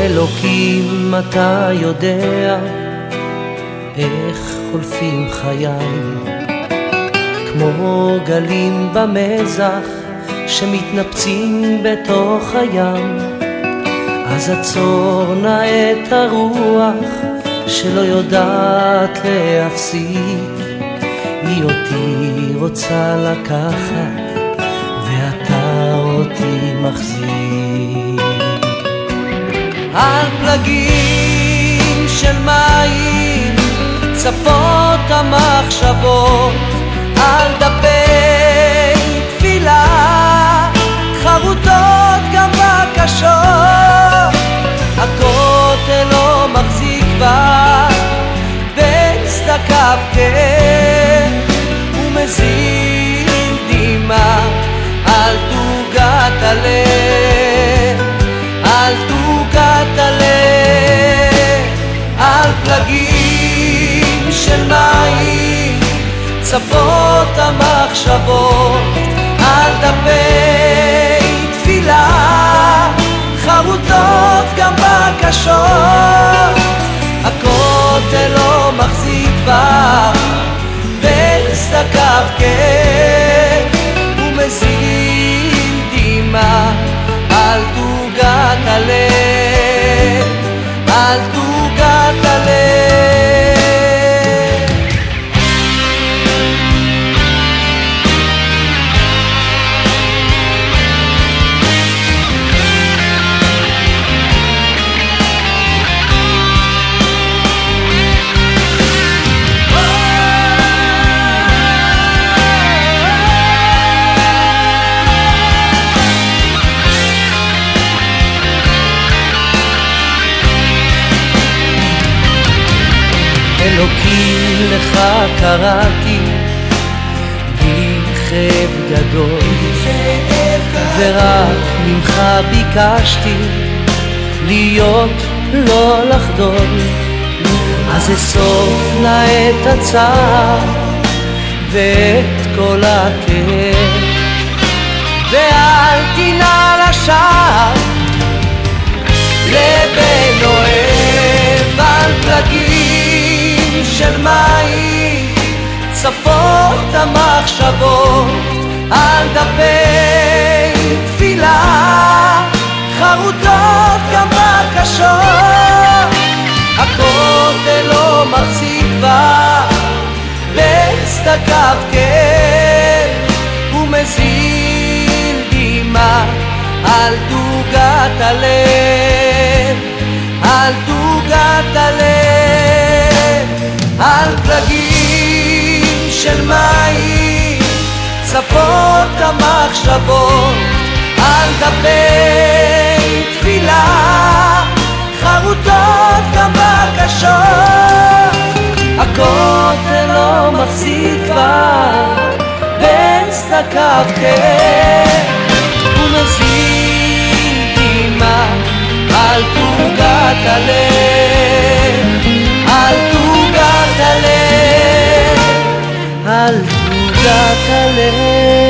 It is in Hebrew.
אלוקים, אתה יודע איך חולפים חיי, כמו גלים במזח שמתנפצים בתוך הים. אז עצור נא את הרוח שלא יודעת להפסיק, היא אותי רוצה לקחת ואתה אותי מחזיק. על פלגים של מים צפות המחשבות, על דפי תפילה חרוטות גם בקשות. הכותל לא מחזיק בה בין צדקיו כן, ומזיל דמעה על תוגת הלב, על תוגת הלב. על פלגים של מים צפות המחשבות, על דפי תפילה חרוטות גם בקשות. הכותל לא מחזיק בה בין צדקיו כן, ומזיל דמעה על תוגת הלב, על תוגת הלב. אלוקים, לך קראתי בכאב גדול, ורק ממך ביקשתי להיות לא לחדול. אז אסוף נא את הצער ואת כל הכאב, ואל תנעל השער לבן אוהב. על פלגים של מים צפות המחשבות, על דפי תפילה חרוטות גם בקשות. הכותל לא מחזיק בה בין צדקיו כן, ומזיל דמעה על תוגת הלב, על תוגת הלב. על פלגים של מים צפות המחשבות, על דפי תפילה חרוטות גם בקשות. הכותל לא מחזיק בה בין צדקיו כן, ומזיל דמעה על תוגת הלב, על תוגת הלב, על תוגת הלב.